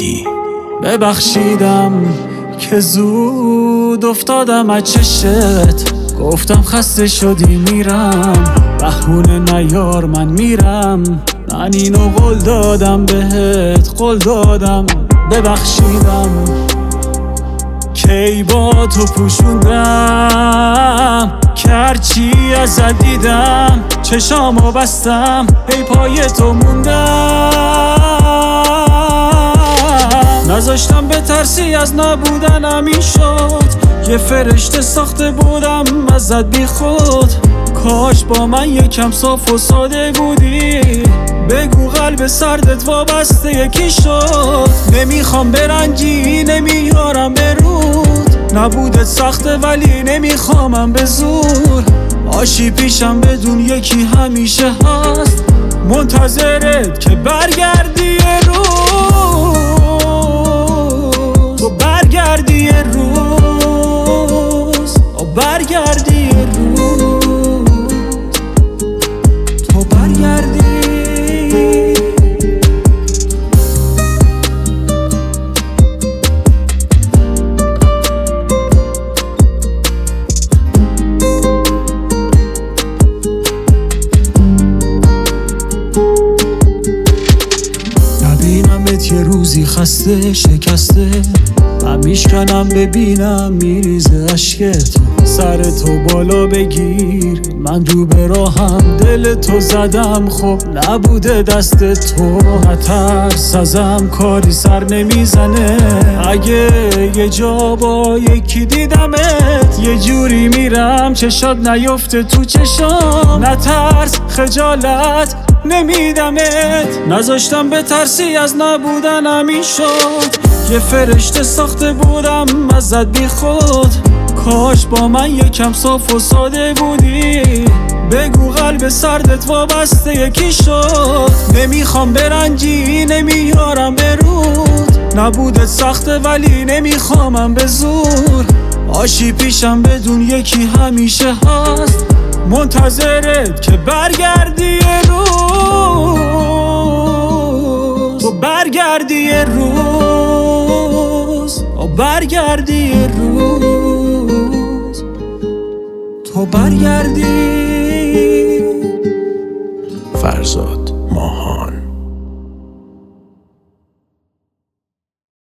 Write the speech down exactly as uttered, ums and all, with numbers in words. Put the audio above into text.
بودی. ببخشیدم که زود افتادم از چشت، گفتم خسته شدی میرم، بهونه نیار من میرم. من اینو قول دادم بهت، قول دادم. ببخشیدم کی با تو پوشوندم، که هرچی ازت دیدم چشامو بستم، پی پای تو موندم. نذاشتم به ترسی از نبودنم این شد، یه فرشته ساخته بودم ازت بی خود. کاش با من یکم صاف و ساده بودی، بگو قلب سردت وابسته یکی شد. نمیخوام برنجی، نمیارم برود، نبودت سخته ولی نمیخوامم به زور. آشی پیشم بدون یکی همیشه هست، منتظرت که برگردی یه روز. تو برگردی یه روز، تو برگردی یه روز، تو برگردی. نبینمت یه روزی خسته شکسته، من میشکنم ببینم میریزه عشقت. سر تو بالا بگیر، من رو به راهم دل تو زدم، خب نبوده دست تو. نترس ازم کاری سر نمیزنه، اگه یه جا با یکی دیدمت یه جوری میرم چشات نیفته تو چشام. نترس خجالت نمیدمت، نذاشتم به ترسی از نبودنم این شد. یه فرشته ساخته بودم ازت بی خود، کاش با من یکم صاف و ساده بودی، بگو قلب سردت وابسته یکی شد. نمیخوام برنجی، نمیارم برود، نبودت سخته ولی نمیخوامم به زور. آشی پیشم بدون یکی همیشه هست، منتظرت که برگردی یه روز. تو برگردی یه روز، تو برگردی یه روز، تو برگردی.